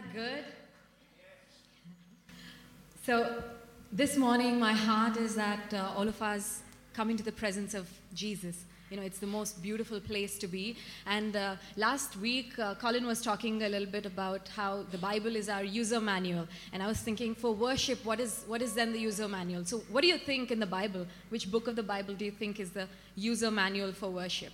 good? So this morning, my heart is that all of us come into the presence of Jesus. You know, it's the most beautiful place to be. And last week, Colin was talking a little bit about how the Bible is our user manual. And I was thinking, for worship, what is then the user manual? So what do you think in the Bible? Which book of the Bible do you think is the user manual for worship?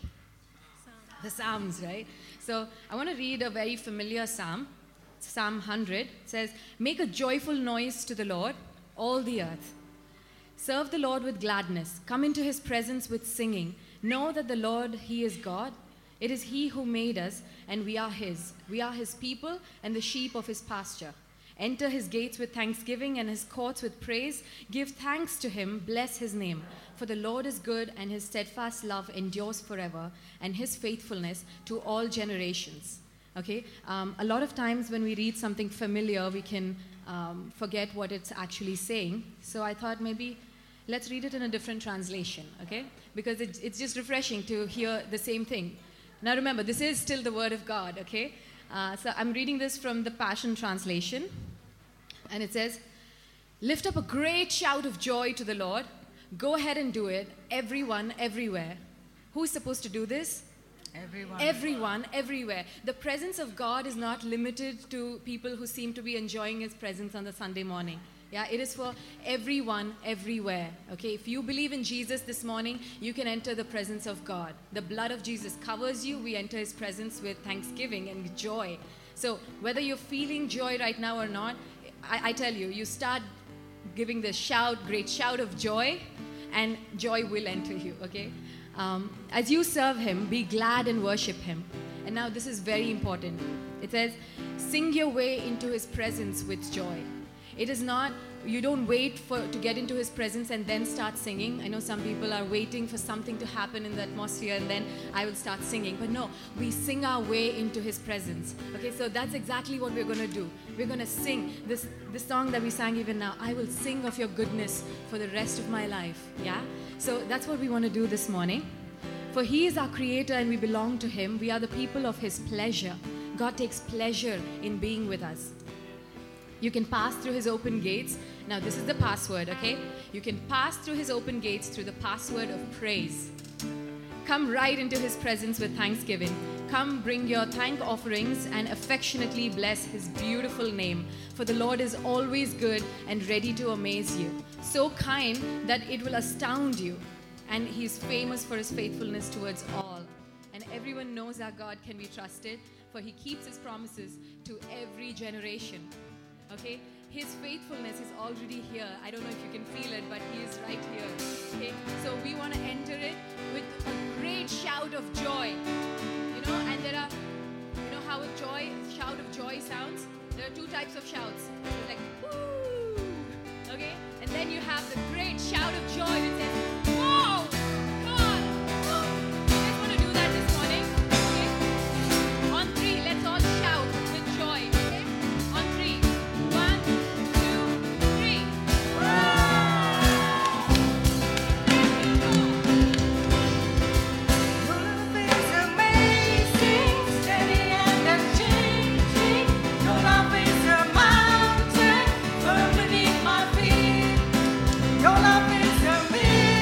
The Psalms, right? So I want to read a very familiar psalm. Psalm 100. It says, "Make a joyful noise to the Lord, all the earth. Serve the Lord with gladness. Come into his presence with singing. Know that the Lord, he is God. It is he who made us, and we are his. We are his people and the sheep of his pasture. Enter his gates with thanksgiving and his courts with praise. Give thanks to him, bless his name. For the Lord is good, and his steadfast love endures forever, and his faithfulness to all generations." Okay? A lot of times when we read something familiar, we can forget what it's actually saying. So I thought maybe let's read it in a different translation, okay? Because it's just refreshing to hear the same thing. Now remember, this is still the Word of God, okay? So I'm reading this from the Passion Translation. And it says, "Lift up a great shout of joy to the Lord. Go ahead and do it, everyone, everywhere." Who's supposed to do this? Everyone. Everyone, everywhere. The presence of God is not limited to people who seem to be enjoying his presence on the Sunday morning. Yeah, it is for everyone, everywhere. Okay, if you believe in Jesus this morning, you can enter the presence of God. The blood of Jesus covers you. We enter his presence with thanksgiving and joy. So whether you're feeling joy right now or not, I tell you, you start giving this great shout of joy, and joy will enter you, okay? As you serve him, be glad and worship him. And now this is very important. It says, sing your way into his presence with joy. It is not, you don't wait to get into his presence and then start singing. I know some people are waiting for something to happen in the atmosphere and then I will start singing. But no, we sing our way into his presence. Okay, so that's exactly what we're going to do. We're going to sing this song that we sang even now. I will sing of your goodness for the rest of my life. Yeah? So that's what we want to do this morning. For he is our creator and we belong to him. We are the people of his pleasure. God takes pleasure in being with us. You can pass through his open gates. Now this is the password, okay? You can pass through his open gates through the password of praise. Come right into his presence with thanksgiving. Come bring your thank offerings and affectionately bless his beautiful name. For the Lord is always good and ready to amaze you. So kind that it will astound you. And he is famous for his faithfulness towards all. And everyone knows our God can be trusted, for he keeps his promises to every generation. Okay? His faithfulness is already here. I don't know if you can feel it, but he is right here. Okay? So we want to enter it with a great shout of joy. You know, and there are, you know how a shout of joy sounds? There are two types of shouts. It's like, woo! Okay? And then you have the great shout of joy that says, whoa! God! Woo! You guys want to do that this morning? Okay? On 3, let's all shout with joy. Okay? On 3. 1, 2, 3. Your love is amazing.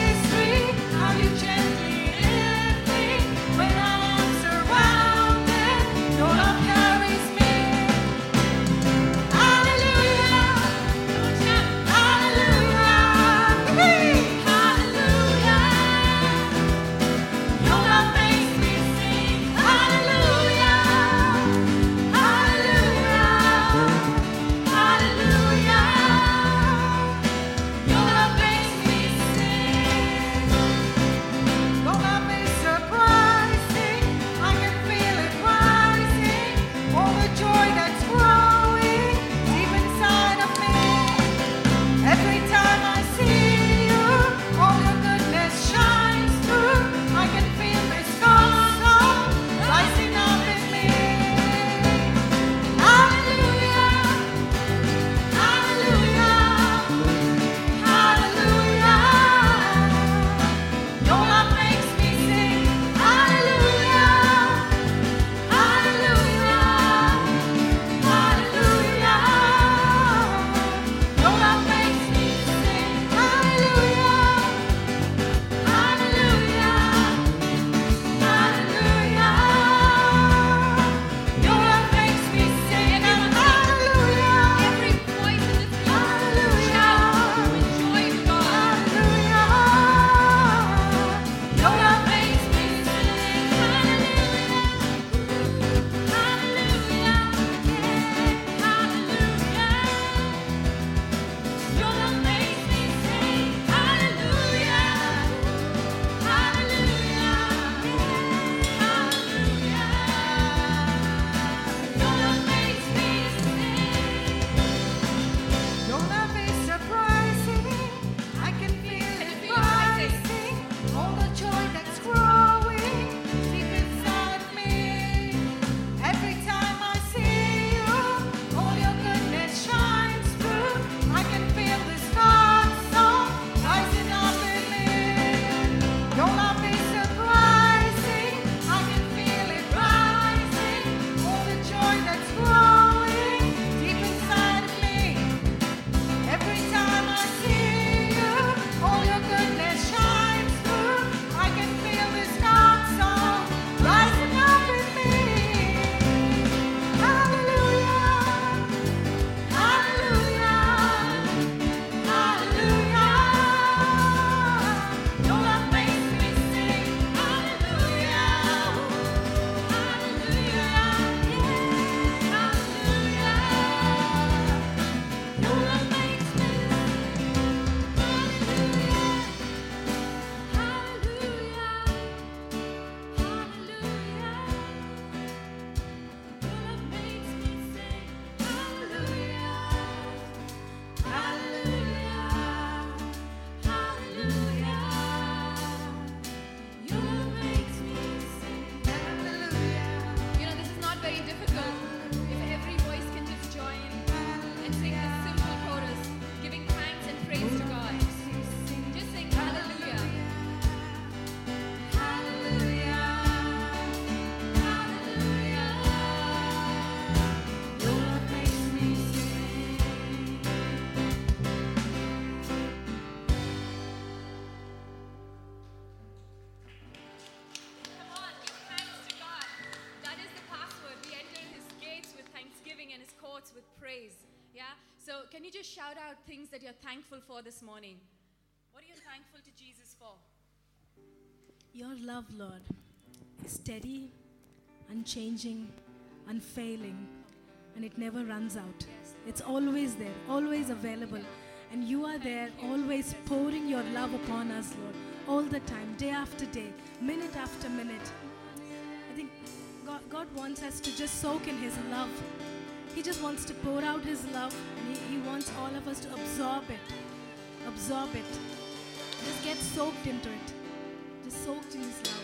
praise. Yeah? So can you just shout out things that you're thankful for this morning? What are you thankful to Jesus for? Your love, Lord, is steady, unchanging, unfailing, and it never runs out. Yes. It's always there, always available. And you are there, always pouring your love upon us, Lord, all the time, day after day, minute after minute. I think God wants us to just soak in His love. He just wants to pour out His love, and He wants all of us to absorb it. Absorb it. Just get soaked into it. Just soaked in His love.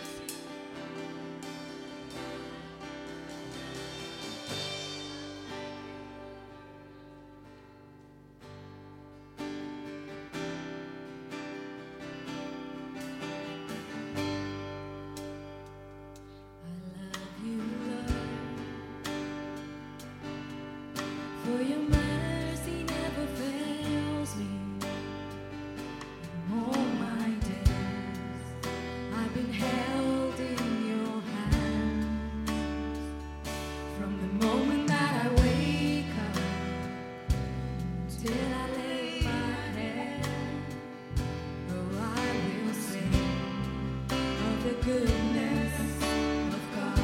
For your mercy never fails me. In all my days, I've been held in your hands. From the moment that I wake up till I lay my head, oh, I will sing of the goodness of God.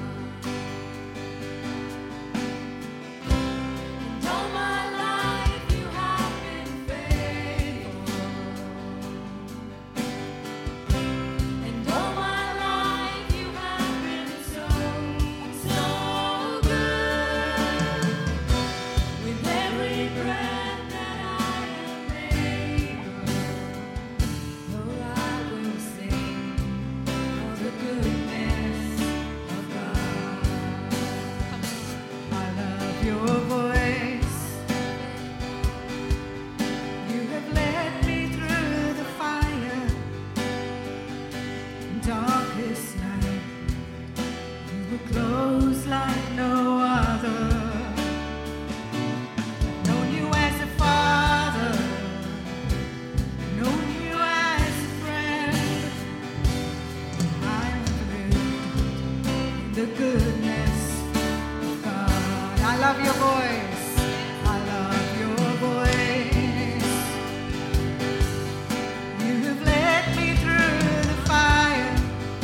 Close like no other. Known you as a father, known you as a friend. I've lived in the goodness of God. I love your voice. I love your voice. You have led me through the fire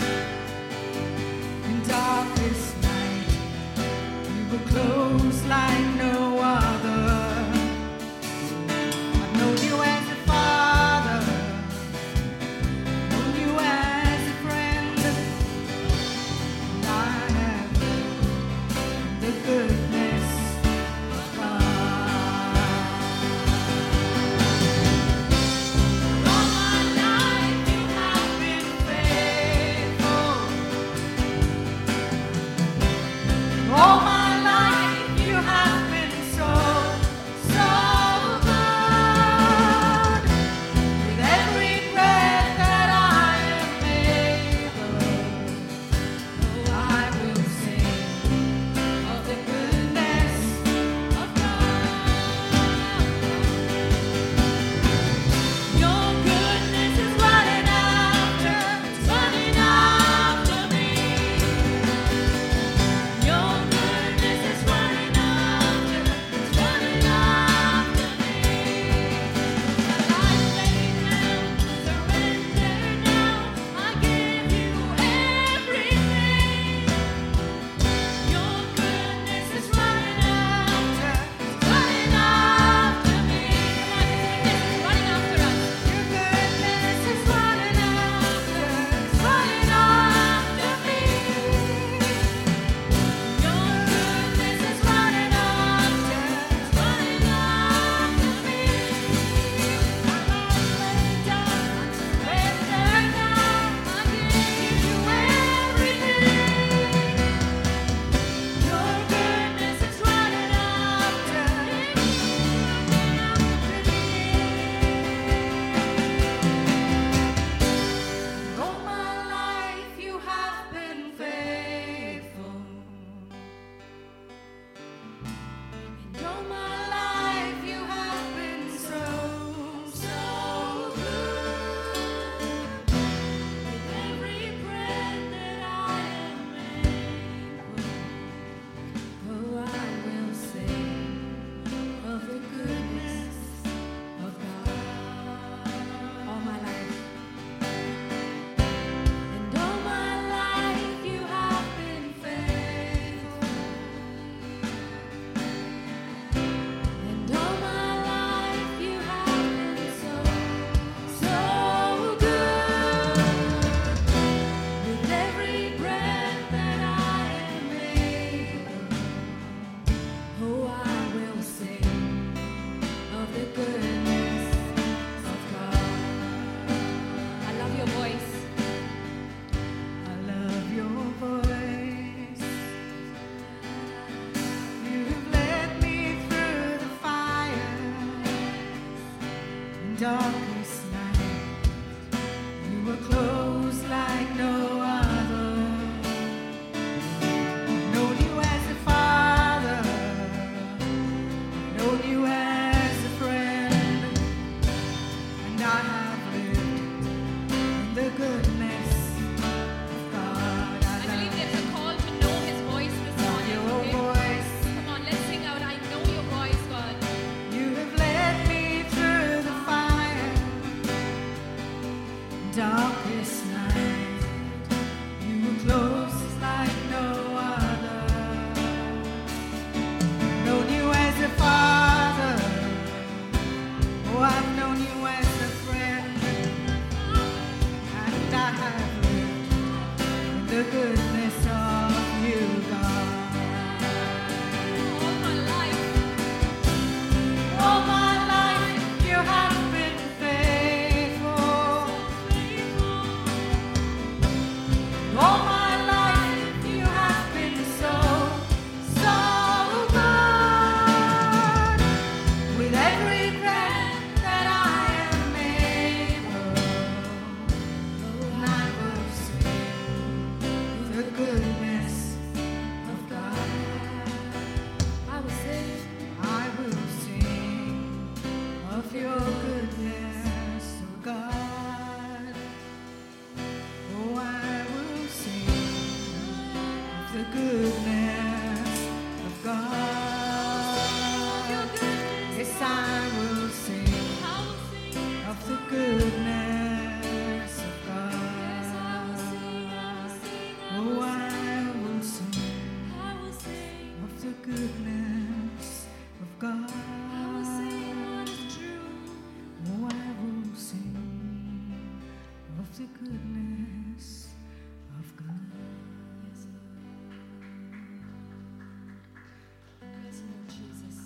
darkest night, you were close like no other. Known you as a father, known you as a friend, and I have lived in the goodness of God. I believe there's a call to know His voice this morning. Your Okay? voice, Come on, let's sing out, I know your voice, God. you have led me through the fire, darkest night, you were close like no other. Known you as a father, oh, I've known you as a friend, and I have lived in the goodness of you, God. All my life, All my life you have been faithful. All my life you have been so, so good. With every breath that I am able, I will sing the goodness of God. I will sing. I will sing of your goodness, oh God. Oh, I will sing of the goodness of God. Yes, I will sing I will sing. of the goodness of God. Oh, I will sing I will sing. of the goodness of God. I will sing what is true. Oh, I will sing of the goodness of God. Yes, Lord Jesus.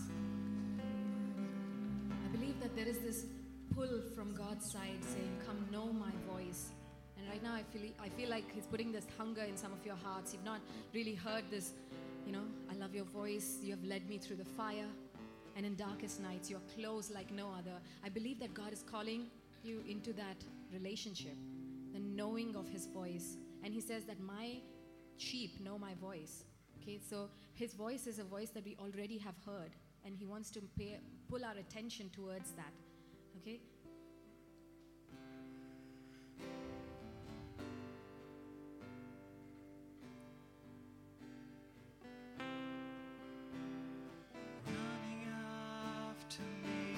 I believe that there is this pull from God's side saying, come know my voice. And right now I feel like He's putting this hunger in some of your hearts. You've not really heard this, I love your voice. You have led me through the fire. And in darkest nights, you're close like no other. I believe that God is calling you into that relationship, the knowing of His voice. And He says that my sheep know my voice. Okay, so His voice is a voice that we already have heard, and He wants to pull our attention towards that. Okay? Running after me,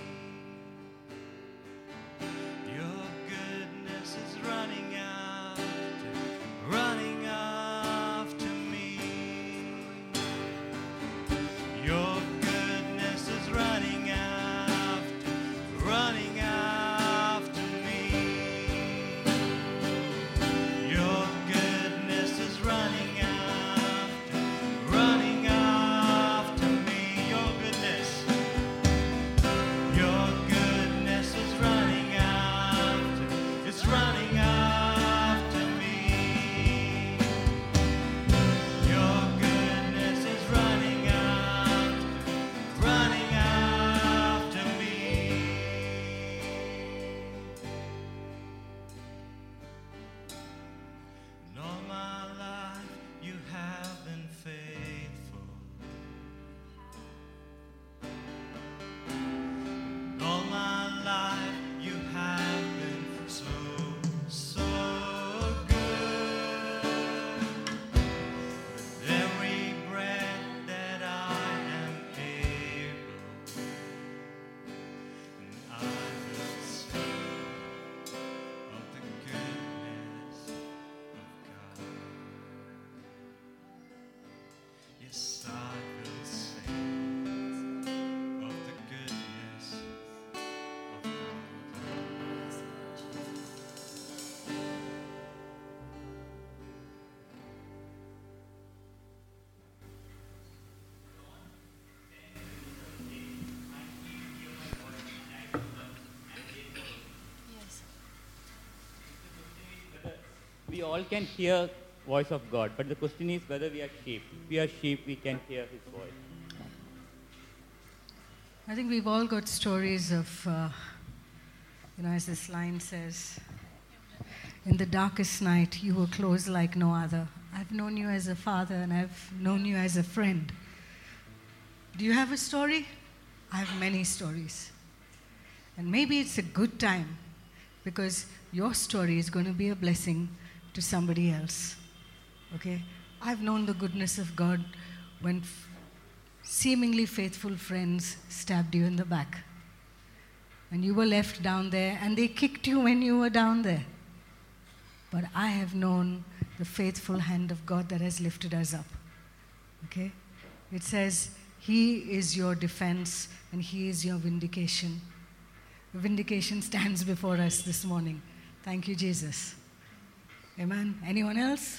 your goodness is running after me. Your goodness is running after me. Your goodness is running after me. Your goodness is running after, it's running after me. Your goodness is running after me. And all my life you have been faithful. All my life you have been so, so good. With every breath that I am able, and I will sing of the goodness of God. Yes, I will sing of the goodness of God. We all can hear voice of God, but the question is whether we are sheep. If we are sheep, we can hear His voice. I think we've all got stories of As this line says, in the darkest night, you were close like no other. I've known you as a father and I've known you as a friend. Do you have a story? I have many stories. And maybe it's a good time because your story is going to be a blessing to somebody else. Okay? I've known the goodness of God when seemingly faithful friends stabbed you in the back. And you were left down there and they kicked you when you were down there. But I have known the faithful hand of God that has lifted us up. Okay? It says, He is your defense and He is your vindication. Vindication stands before us this morning. Thank you, Jesus. Amen. Anyone else?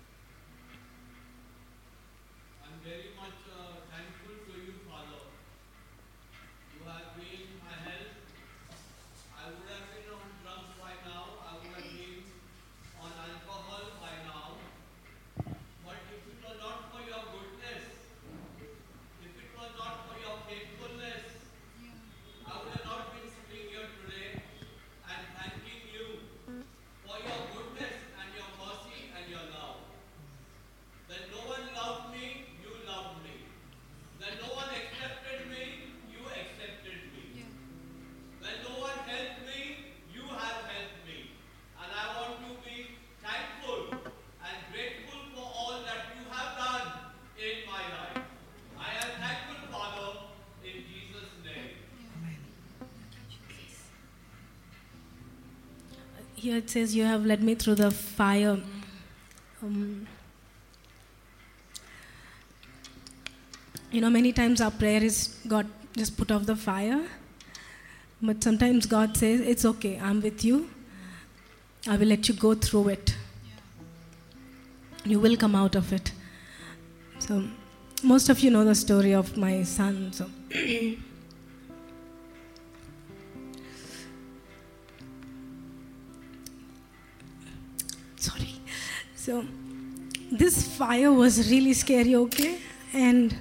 I'm very much thankful to you, Father. You have been my help. I would have been on drugs by now. I would have been on alcohol by now. But if it were not for your goodness, if it was not for your faithfulness, I would have not been sitting here today and thanking you for your goodness and your mercy and your love. That no one loved me, you loved me. That no one accepted me, you accepted me. That no one helped me, you have helped me. And I want to be thankful and grateful for all that you have done in my life. I am thankful, Father, in Jesus' name. Here it says, you have led me through the fire. Many times our prayer is, God, just put off the fire. But sometimes God says, it's okay, I'm with you. I will let you go through it. You will come out of it. So, most of you know the story of my son. So, sorry. So, this fire was really scary, okay? And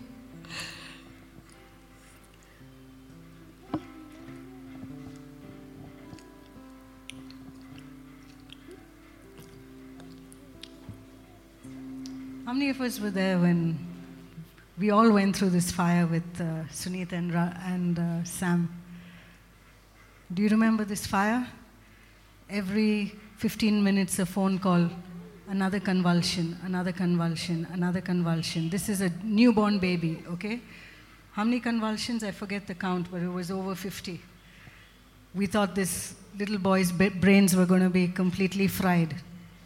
how many of us were there when we all went through this fire with Sunita and Sam? Do you remember this fire? Every 15 minutes a phone call, another convulsion, another convulsion, another convulsion. This is a newborn baby, okay? How many convulsions? I forget the count, but it was over 50. We thought this little boy's brains were going to be completely fried.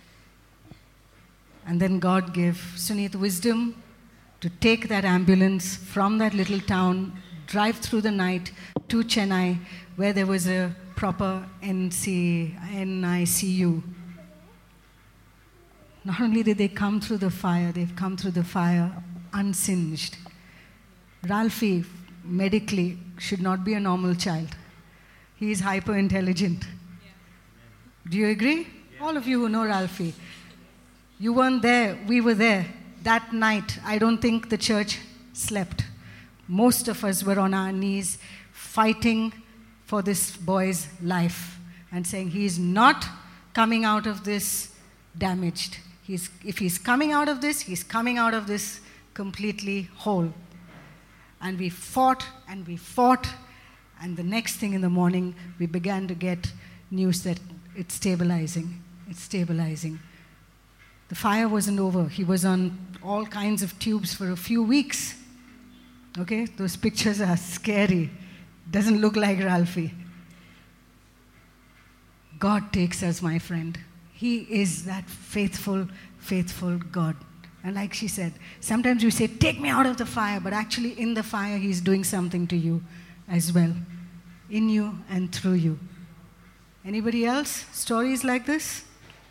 And then God gave Sunit wisdom to take that ambulance from that little town, drive through the night to Chennai, where there was a proper NICU. Not only did they come through the fire, they've come through the fire unsinged. Ralphie, medically, should not be a normal child. He is hyper intelligent. Do you agree? All of you who know Ralphie. You weren't there, we were there. That night, I don't think the church slept. Most of us were on our knees fighting for this boy's life and saying he is not coming out of this damaged. If he's coming out of this, he's coming out of this completely whole. And we fought, and the next thing in the morning, we began to get news that it's stabilizing. The fire wasn't over. He was on all kinds of tubes for a few weeks. Okay? Those pictures are scary. Doesn't look like Ralphie. God takes us, my friend. He is that faithful, faithful God. And like she said, sometimes you say, take me out of the fire, but actually in the fire, He's doing something to you as well. In you and through you. Anybody else? Stories like this?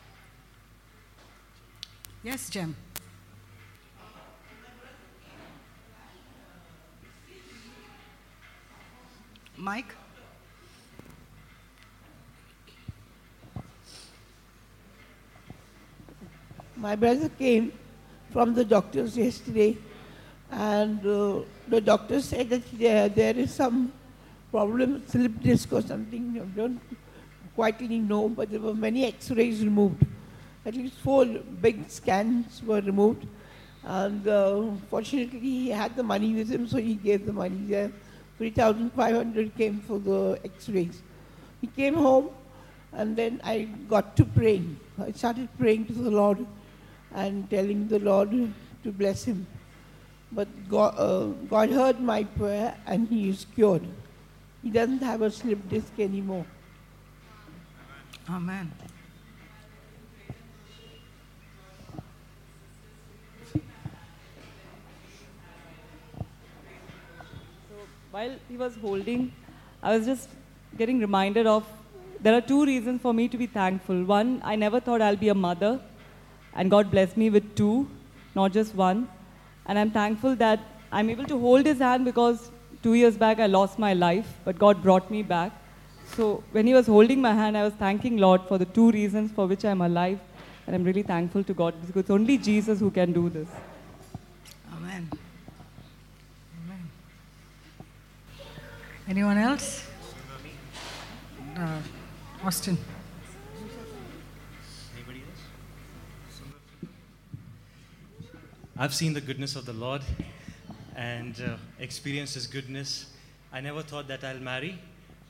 Yes, Jem. Mike? My brother came from the doctors yesterday, and the doctor said that there is some problem, slip disc or something. quietly know, but there were many X-rays removed. At least 4 big scans were removed. And fortunately, he had the money with him, so he gave the money there. 3,500 came for the X-rays. He came home, and then I got to praying. I started praying to the Lord and telling the Lord to bless him. But God heard my prayer, and he is cured. He doesn't have a slip disc anymore. Amen. While he was holding, I was just getting reminded of, there are 2 reasons for me to be thankful. One, I never thought I'll be a mother, and God blessed me with 2, not just 1. And I'm thankful that I'm able to hold his hand, because 2 years back I lost my life, but God brought me back. So when he was holding my hand, I was thanking Lord for the 2 reasons for which I'm alive. And I'm really thankful to God, because it's only Jesus who can do this. Amen. Amen. Anyone else? Austin. Anybody else? I've seen the goodness of the Lord and experienced His goodness. I never thought that I'll marry,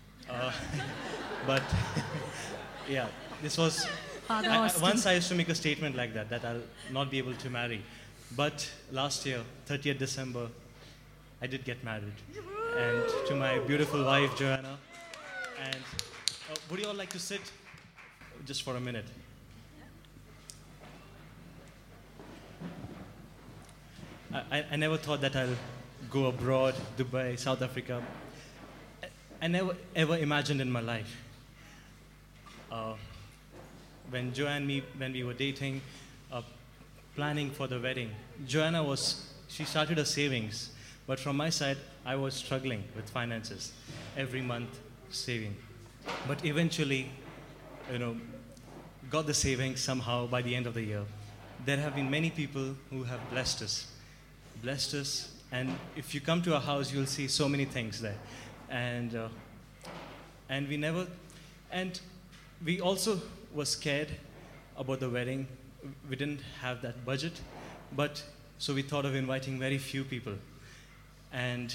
but yeah, this was. Once I used to make a statement like that I'll not be able to marry. But last year, 30th December, I did get married, and to my beautiful wife Joanna. And would you all like to sit just for a minute? I never thought that I'll go abroad, Dubai, South Africa. I never ever imagined in my life. When Joanna and me, when we were dating, planning for the wedding, she started her savings, but from my side, I was struggling with finances, every month saving. But eventually, got the savings somehow by the end of the year. There have been many people who have blessed us, and if you come to our house, you'll see so many things there. And we also were scared about the wedding. We didn't have that budget, so we thought of inviting very few people. And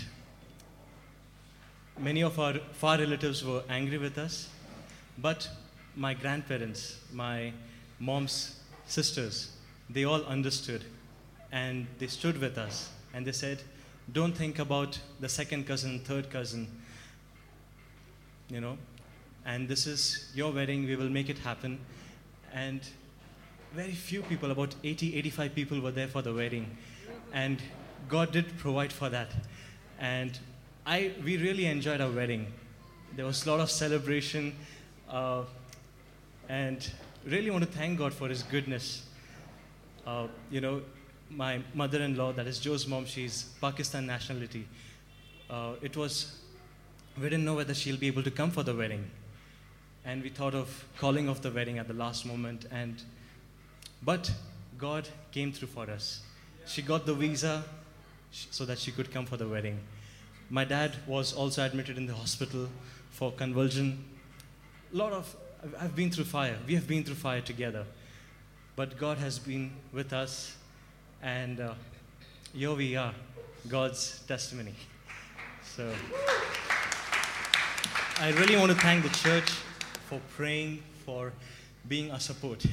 many of our far relatives were angry with us, but my grandparents, my mom's sisters, they all understood, and they stood with us, and they said, don't think about the second cousin, third cousin, and this is your wedding, we will make it happen. And very few people, about 80, 85 people were there for the wedding, and God did provide for that. And we really enjoyed our wedding. There was a lot of celebration, and really want to thank God for His goodness. My mother-in-law, that is Joe's mom, she's Pakistan nationality. We didn't know whether she'll be able to come for the wedding. And we thought of calling off the wedding at the last moment. But God came through for us. She got the visa so that she could come for the wedding. My dad was also admitted in the hospital for convulsion. I've been through fire. We have been through fire together. But God has been with us, and here we are, God's testimony. So I really want to thank the church for praying, for being our support.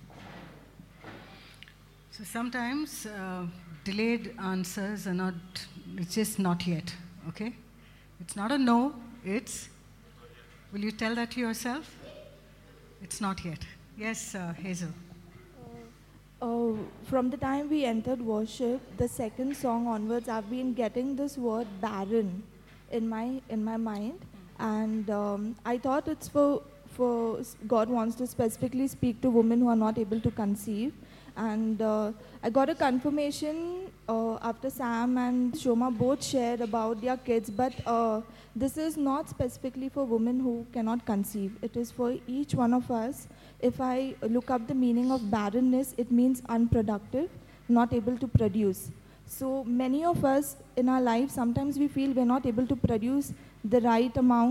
So sometimes delayed answers are not, it's just not yet, okay? It's not a no, it's, will you tell that to yourself? It's not yet. Yes, Hazel. From the time we entered worship, the second song onwards, I've been getting this word barren in my mind, and I thought it's for God wants to specifically speak to women who are not able to conceive. And I got a confirmation after Sam and Shoma both shared about their kids, but this is not specifically for women who cannot conceive. It is for each one of us. If I look up the meaning of barrenness, it means unproductive, not able to produce. So many of us in our lives, sometimes we feel we're not able to produce the right amount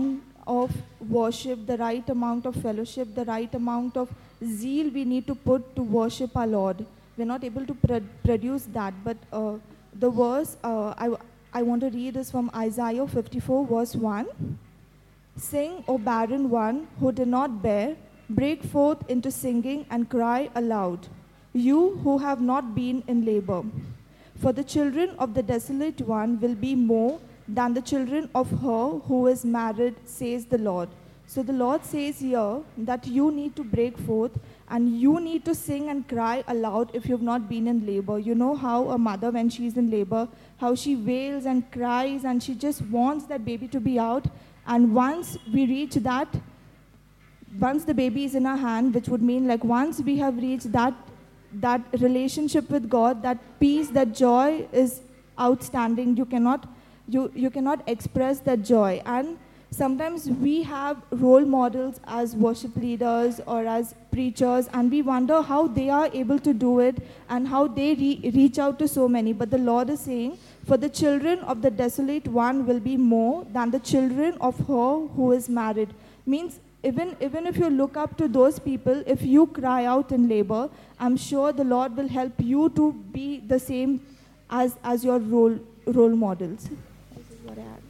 of worship, the right amount of fellowship, the right amount of zeal we need to put to worship our Lord. We're not able to produce that, but the verse I want to read is from Isaiah 54 verse 1. Sing, O barren one who did not bear, break forth into singing and cry aloud, you who have not been in labor. For the children of the desolate one will be more than the children of her who is married, says the Lord. So the Lord says here that you need to break forth and you need to sing and cry aloud if you've not been in labor. You know how a mother, when she's in labor, how she wails and cries and she just wants that baby to be out. And once we reach that, once the baby is in our hand, which would mean like once we have reached that relationship with God, that peace, that joy is outstanding. You cannot express that joy. And sometimes we have role models as worship leaders or as preachers, and we wonder how they are able to do it and how they reach out to so many. But the Lord is saying, for the children of the desolate one will be more than the children of her who is married. Means even if you look up to those people, if you cry out in labor, I'm sure the Lord will help you to be the same as your role models. This is what I had.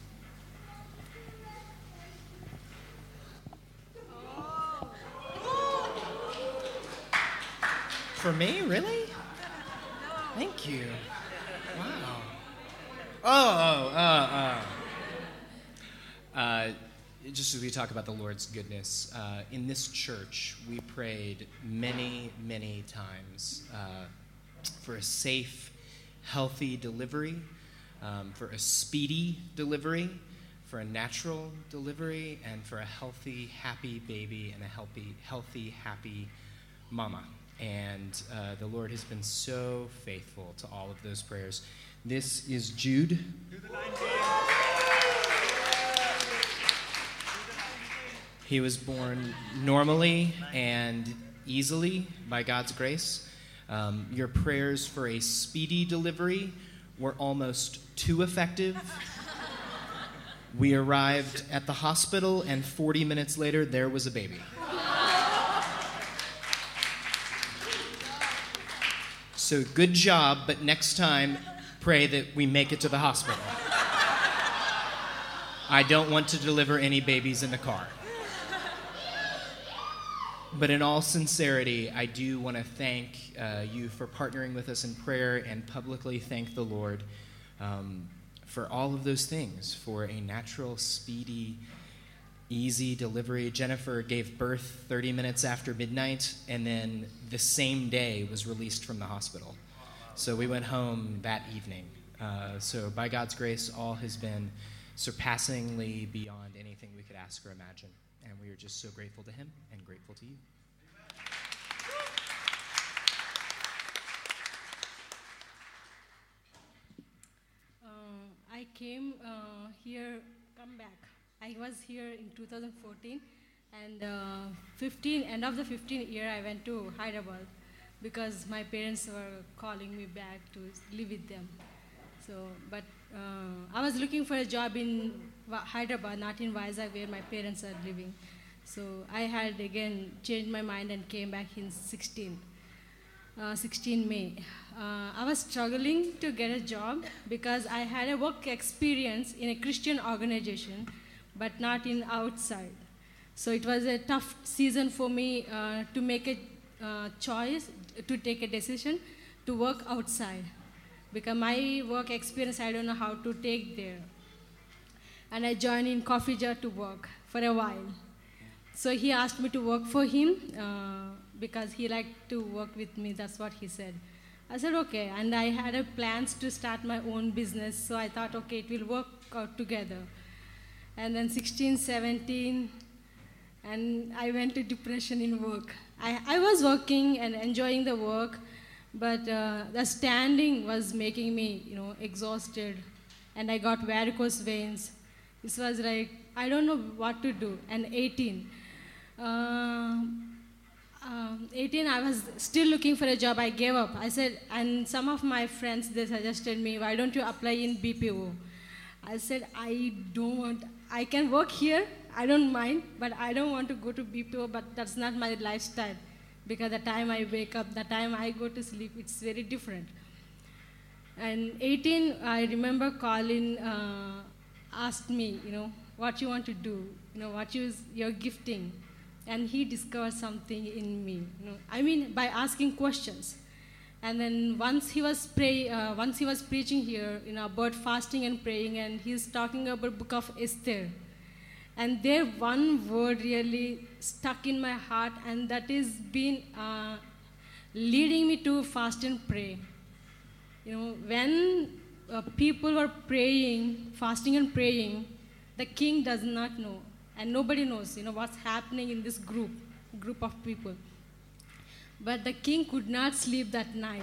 For me, really? Thank you. Wow. Just as we talk about the Lord's goodness, in this church, we prayed many, many times for a safe, healthy delivery, for a speedy delivery, for a natural delivery, and for a healthy, happy baby and a healthy, happy mama. And the Lord has been so faithful to all of those prayers. This is Jude. He was born normally and easily by God's grace. Your prayers for a speedy delivery were almost too effective. We arrived at the hospital, and 40 minutes later, there was a baby. So good job, but next time, pray that we make it to the hospital. I don't want to deliver any babies in the car. But in all sincerity, I do want to thank you for partnering with us in prayer and publicly thank the Lord for all of those things, for a natural, speedy, easy delivery. Jennifer gave birth 30 minutes after midnight, and then the same day was released from the hospital. So we went home that evening. So by God's grace, all has been surpassingly beyond anything we could ask or imagine. And we are just so grateful to him and grateful to you. I came come back. I was here in 2014, and end of the 15th year, I went to Hyderabad because my parents were calling me back to live with them. So, but I was looking for a job in Hyderabad, not in Vizag, where my parents are living. So I had again changed my mind and came back in 16 May. I was struggling to get a job because I had a work experience in a Christian organization, but not in outside. So it was a tough season for me to make a choice, to take a decision to work outside. Because my work experience, I don't know how to take there. And I joined in Coffee Jar to work for a while. So he asked me to work for him because he liked to work with me, that's what he said. I said, okay, and I had plans to start my own business, so I thought, okay, it will work out together. And then 16, 17, and I went to depression in work. I was working and enjoying the work, but the standing was making me, exhausted, and I got varicose veins. This was like, I don't know what to do. And 18, I was still looking for a job. I gave up. I said, and some of my friends, they suggested me, why don't you apply in BPO? I said, I don't want, I can work here, I don't mind, but I don't want to go to BPO, but that's not my lifestyle. Because the time I wake up, the time I go to sleep, it's very different. And 18, I remember Colin asked me, what you want to do, what your gifting. And he discovered something in me, by asking questions. And then once he was preaching here, about fasting and praying, and he's talking about book of Esther. And there one word really stuck in my heart, and that is been leading me to fast and pray. When people are praying, fasting and praying, the king does not know, and nobody knows, what's happening in this group of people. But the king could not sleep that night.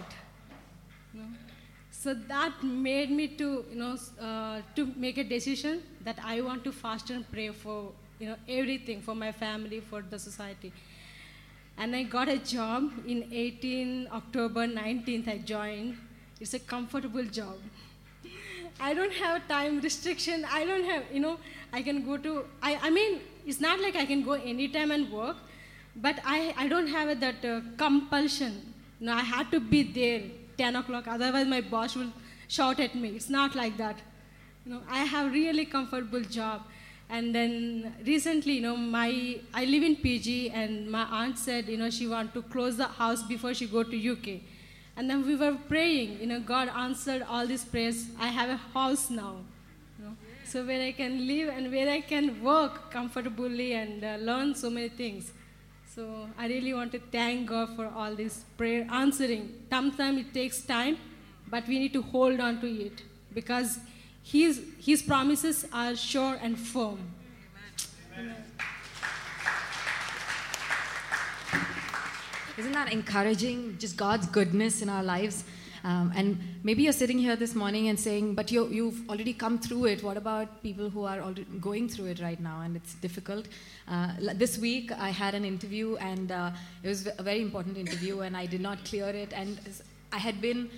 So that made me to make a decision that I want to fast and pray for, everything, for my family, for the society. And I got a job in 18 October 19th, I joined. It's a comfortable job. I don't have time restriction. I don't have, I can go to, it's not like I can go anytime and work, but I don't have that compulsion. I had to be there 10 o'clock, otherwise my boss will shout at me. It's not like that. I have really comfortable job. And then recently, I live in PG, and my aunt said, she want to close the house before she go to UK. And then we were praying, God answered all these prayers. I have a house now, so where I can live and where I can work comfortably and learn so many things. So I really want to thank God for all this prayer answering. Sometimes it takes time, but we need to hold on to it because His promises are sure and firm. Amen. Isn't that encouraging, just God's goodness in our lives? And maybe you're sitting here this morning and saying, but you've already come through it. What about people who are already going through it right now and it's difficult? This week I had an interview, and it was a very important interview, and I did not clear it. And I had been,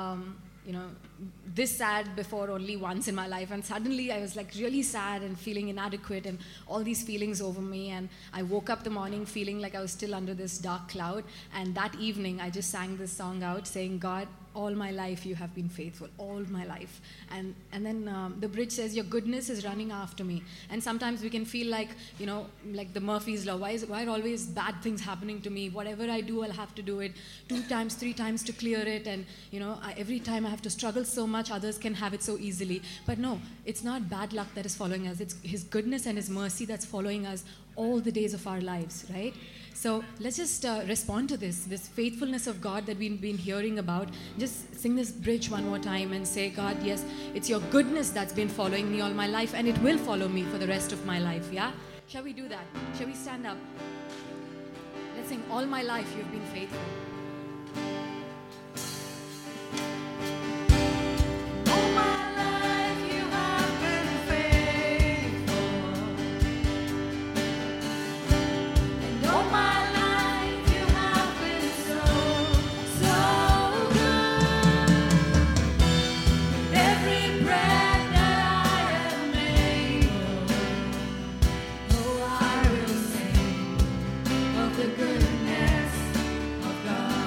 this sad before only once in my life, and suddenly I was like really sad and feeling inadequate and all these feelings over me, and I woke up the morning feeling like I was still under this dark cloud. And that evening I just sang this song out saying, God, all my life you have been faithful, all my life. And then the bridge says, your goodness is running after me. And sometimes we can feel like, like the Murphy's Law, why are always bad things happening to me? Whatever I do, I'll have to do it 2 times, 3 times to clear it. And, every time I have to struggle so much, others can have it so easily. But no, it's not bad luck that is following us. It's His goodness and His mercy that's following us all the days of our lives, right? So let's just respond to this faithfulness of God that we've been hearing about. Just sing this bridge one more time and say, God, yes, it's your goodness that's been following me all my life, and it will follow me for the rest of my life, yeah? Shall we do that? Shall we stand up? Let's sing, all my life you've been faithful. The goodness of God.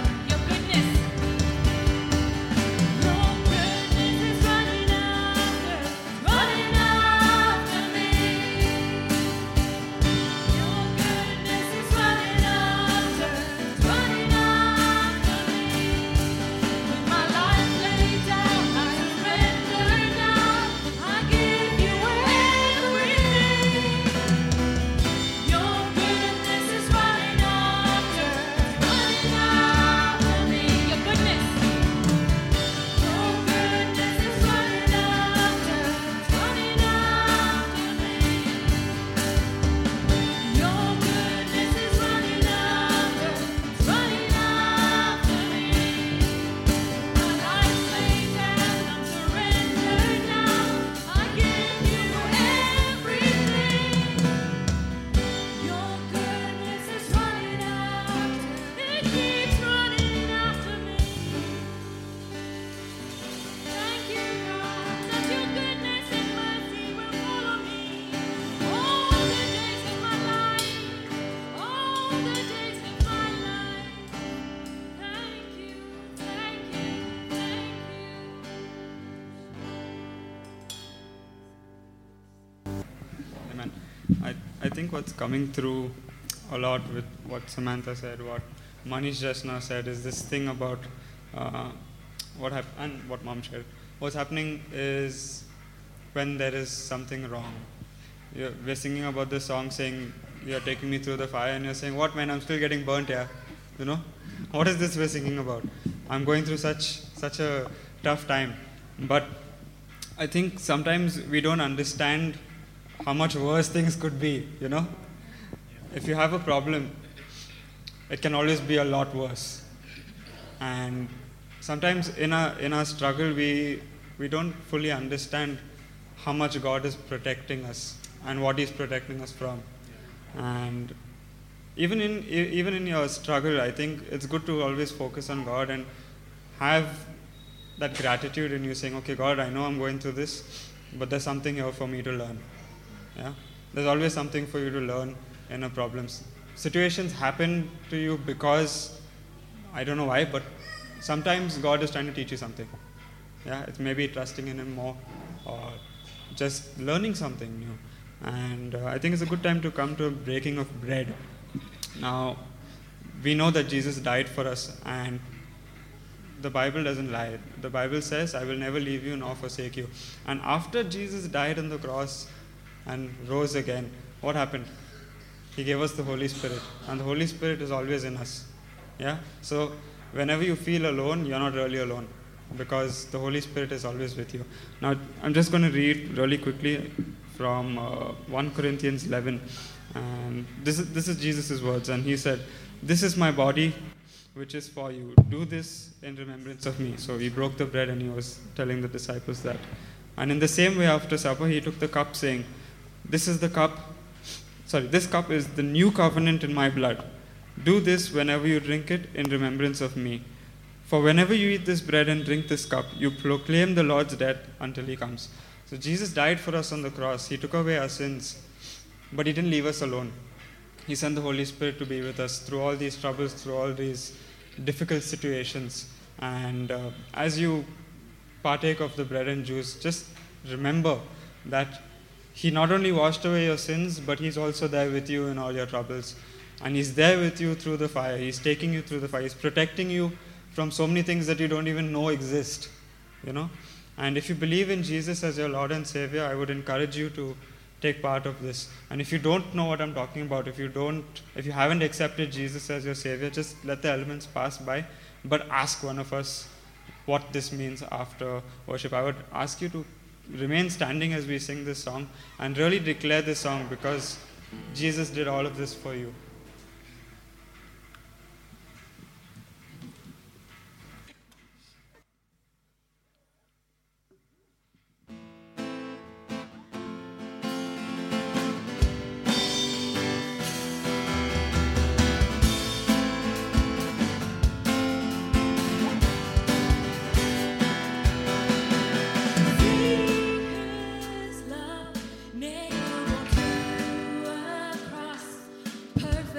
I think what's coming through a lot with what Samantha said, what Manish just now said, is this thing about what happened and what Mom shared. What's happening is when there is something wrong. We're singing about this song saying, "You're taking me through the fire," and you're saying, "What, man? I'm still getting burnt here." You know, what is this we're singing about? I'm going through such a tough time. But I think sometimes we don't understand how much worse things could be. You know, if you have a problem, it can always be a lot worse. And sometimes in our struggle, we don't fully understand how much God is protecting us and what He's protecting us from. And even in your struggle, I think it's good to always focus on God and have that gratitude in you, saying, "Okay, God, I know I'm going through this, but there's something here for me to learn." Yeah, there's always something for you to learn in our problems. Situations happen to you because I don't know why, but sometimes God is trying to teach you something. Yeah, it's maybe trusting in Him more, or just learning something new. And I think it's a good time to come to a breaking of bread. Now, we know that Jesus died for us, and the Bible doesn't lie. The Bible says, "I will never leave you nor forsake you." And after Jesus died on the cross and rose again, what happened? He gave us the Holy Spirit, and the Holy Spirit is always in us. Yeah? So, whenever you feel alone, you're not really alone, because the Holy Spirit is always with you. Now, I'm just going to read really quickly from 1 Corinthians 11. And this is Jesus' words, and he said, "This is my body, which is for you. Do this in remembrance of me." So he broke the bread and he was telling the disciples that. And in the same way, after supper, he took the cup, saying, this cup is the new covenant in my blood. Do this whenever you drink it in remembrance of me. For whenever you eat this bread and drink this cup, you proclaim the Lord's death until He comes. So Jesus died for us on the cross. He took away our sins, but He didn't leave us alone. He sent the Holy Spirit to be with us through all these troubles, through all these difficult situations. And as you partake of the bread and juice, just remember that He not only washed away your sins, but He's also there with you in all your troubles. And He's there with you through the fire. He's taking you through the fire. He's protecting you from so many things that you don't even know exist. You know? And if you believe in Jesus as your Lord and Savior, I would encourage you to take part of this. And if you don't know what I'm talking about, if you haven't accepted Jesus as your Savior, just let the elements pass by, but ask one of us what this means after worship. I would ask you to remain standing as we sing this song and really declare this song, because Jesus did all of this for you. Perfect.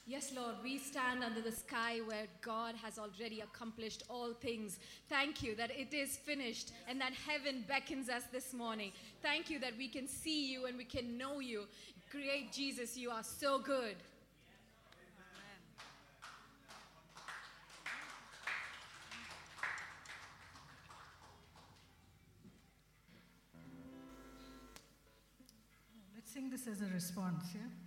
Yes, Lord, we stand under the sky where God has already accomplished all things. Thank you that it is finished and that heaven beckons us this morning. Thank you that we can see you and we can know you. Great Jesus, you are so good. Let's sing this as a response, yeah?